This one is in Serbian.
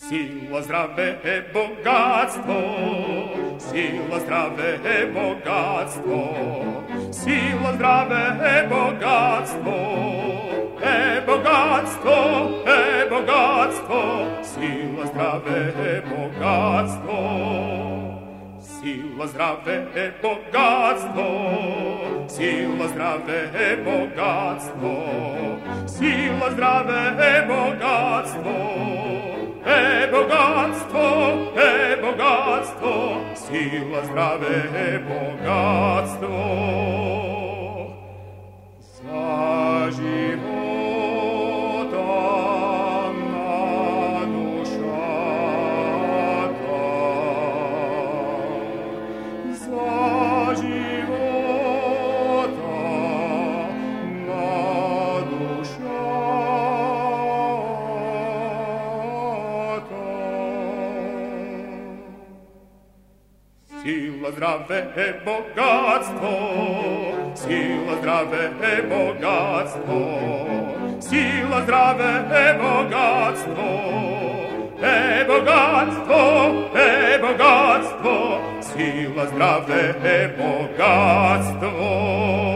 Сила, здраве, богатство, сила, здраве, богатство, сила, здраве, богатство, богатство, богатство, сила, здраве, богатство, сила, здраве, богатство, сила, здраве, богатство, сила, здраве, богатство, богатство, сила, здраве, богатство. За живота на душата, за живота на душата. Сила, здраве, богатство, сила, здраве, богатство, сила, здраве, богатство, богатство, богатство, сила, здраве, богатство.